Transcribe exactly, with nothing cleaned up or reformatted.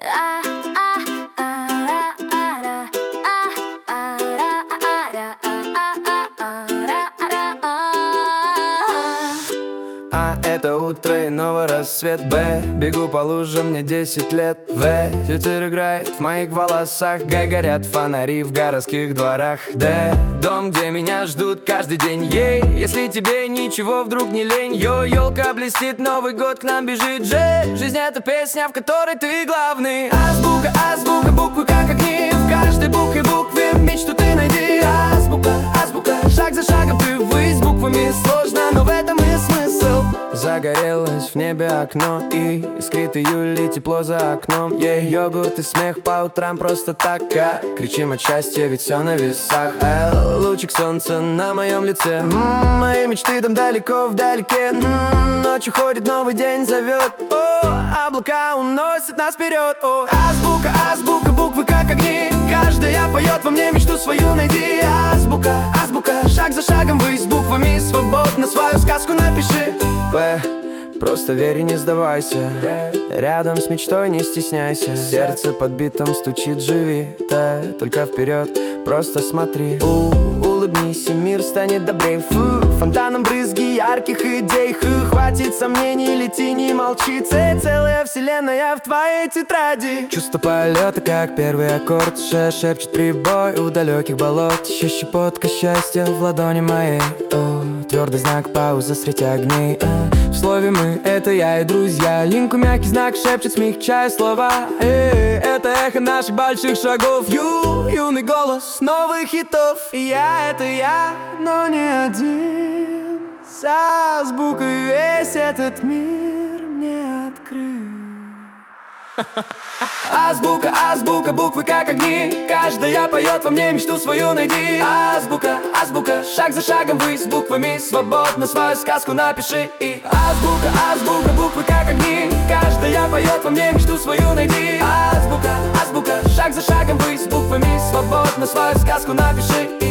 А это утро и новый рассвет. Б, бегу по лужам, мне десять лет. В, ветер играет в моих волосах. Г, горят фонари в городских дворах. Д, дом, где меня ждут каждый день. Ей, если тебе ничего вдруг не лень. Йо, елка блестит, Новый год к нам бежит. Ж, жизнь это песня, в которой ты главный. Азбука, азбука, буквы как огни. В каждой букве букве мечту ты найди. Азбука, азбука, шаг за шагом ты ввысь. Буквами сложно, но в этом и смысл. Загорелось в небе окно, и искрит июль, и тепло за окном. Ей, йогурт и смех по утрам просто так, как кричим от счастья, ведь все на весах. Эл, лучик солнца на моем лице. М-м, мои мечты там далеко вдалеке. М-м, ночью ходит, новый день зовет. О, облака уносят нас вперед. О, азбука, азбука, буквы как огни. Каждая поет во мне, мечту свою найди. Азбука, азбука, шаг за шагом ввысь. Буквами свободно свою сказку напиши. П, просто верь и не сдавайся. Рядом с мечтой не стесняйся. Сердце под битом стучит, живи. Т, только вперед, просто смотри. У, улыбнись, и мир станет добрей. Фу, фонтаном брызги ярких идей. Ху, хватит сомнений, лети, не молчи. Ц, целая вселенная в твоей тетради. Чувство полета, как первый аккорд. Ш, шепчет прибой у далеких болот. Еще щепотка счастья в ладони моей. О, твердый знак, пауза, светя огней. В слове мы, это я и друзья. Линку мягкий знак шепчет, смягчая слова. Эй, это эхо наших больших шагов. Ю, юный голос новых хитов. И я, это я, но не один. С азбукой весь этот мир мне открыт. Азбука, азбука, буквы как огни. Каждая поет во мне, мечту свою найди. Азбука, азбука, шаг за шагом ввысь. Буквами свободно свою сказку напиши. И азбука, азбука, буквы как огни. Каждая поет во мне, мечту свою найди. Азбука, азбука, шаг за шагом ввысь. Буквами свободно свою сказку напиши.